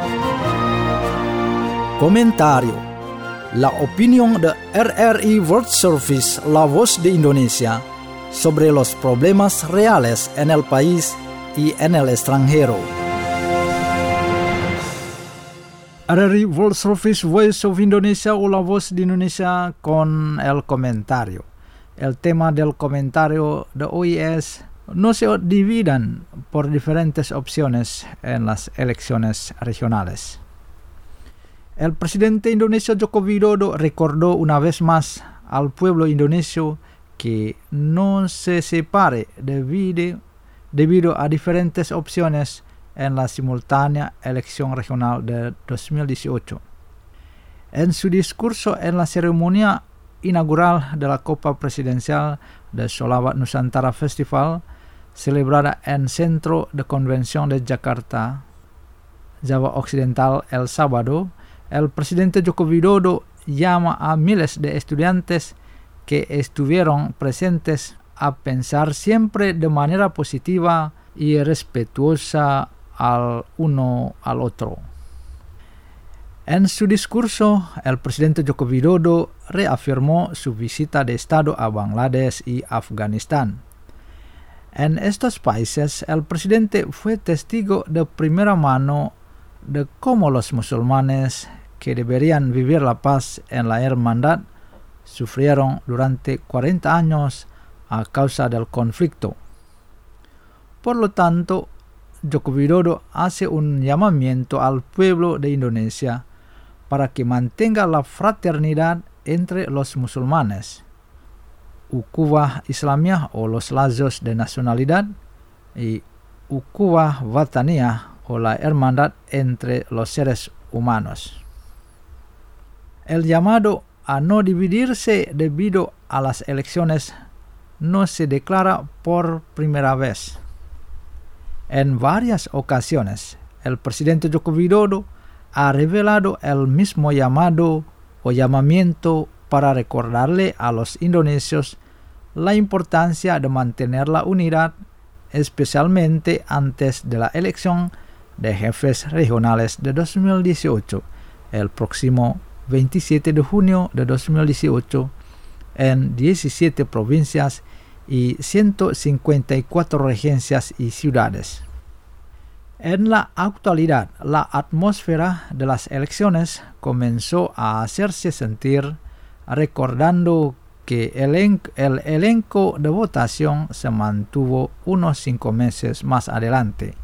Comentario. La opinión de RRI World Service, la voz de Indonesia, sobre los problemas reales en el país y en el extranjero. RRI World Service, Voice of Indonesia o la voz de Indonesia con el comentario. El tema del comentario de hoy es: no se dividan por diferentes opciones en las elecciones regionales. El presidente indonesio Joko Widodo recordó una vez más al pueblo indonesio que no se separe debido a diferentes opciones en la simultánea elección regional de 2018. En su discurso en la ceremonia inaugural de la Copa Presidencial de Sholawat Nusantara Festival, celebrada en Centro de Convención de Jakarta, Java Occidental, el sábado, el presidente Joko Widodo llama a miles de estudiantes que estuvieron presentes a pensar siempre de manera positiva y respetuosa al uno al otro. En su discurso, el presidente Joko Widodo reafirmó su visita de Estado a Bangladesh y Afganistán. En estos países, el presidente fue testigo de primera mano de cómo los musulmanes que deberían vivir la paz en la hermandad sufrieron durante 40 años a causa del conflicto. Por lo tanto, Joko Widodo hace un llamamiento al pueblo de Indonesia para que mantenga la fraternidad entre los musulmanes, ukhuwah Islamiyah o los lazos de nacionalidad, y ukhuwah Wataniyah o la hermandad entre los seres humanos. El llamado a no dividirse debido a las elecciones no se declara por primera vez. En varias ocasiones, el presidente Joko Widodo ha revelado el mismo llamado o llamamiento para recordarle a los indonesios la importancia de mantener la unidad, especialmente antes de la elección de jefes regionales de 2018, el próximo 27 de junio de 2018, en 17 provincias y 154 regencias y ciudades. En la actualidad, la atmósfera de las elecciones comenzó a hacerse sentir, recordando que el elenco de votación se mantuvo unos 5 meses más adelante.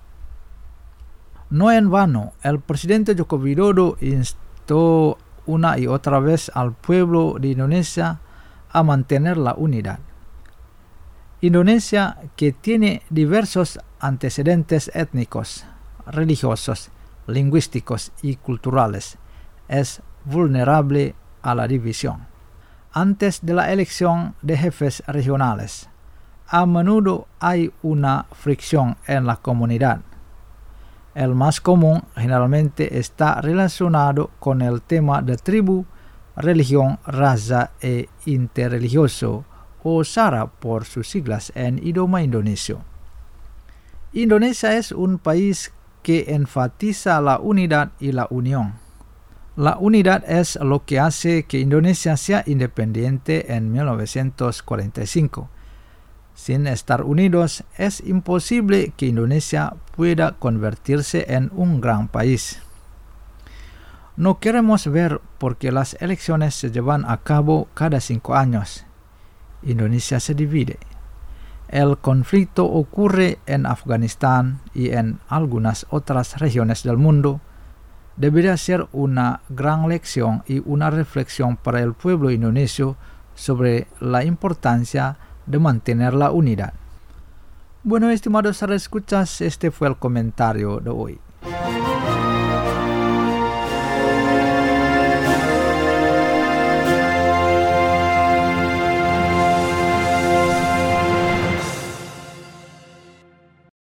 No en vano, el presidente Joko Widodo instó una y otra vez al pueblo de Indonesia a mantener la unidad. Indonesia, que tiene diversos antecedentes étnicos, religiosos, lingüísticos y culturales, es vulnerable a la división. Antes de la elección de jefes regionales, a menudo hay una fricción en la comunidad. El más común generalmente está relacionado con el tema de tribu, religión, raza e interreligioso, o SARA por sus siglas en idioma indonesio. Indonesia es un país que enfatiza la unidad y la unión. La unidad es lo que hace que Indonesia sea independiente en 1945. Sin estar unidos, es imposible que Indonesia pueda convertirse en un gran país. No queremos ver por qué las elecciones se llevan a cabo cada 5 años. Indonesia se divide. El conflicto ocurre en Afganistán y en algunas otras regiones del mundo. Debería ser una gran lección y una reflexión para el pueblo indonesio sobre la importancia de mantener la unidad. Bueno, estimados escuchas, este fue el comentario de hoy.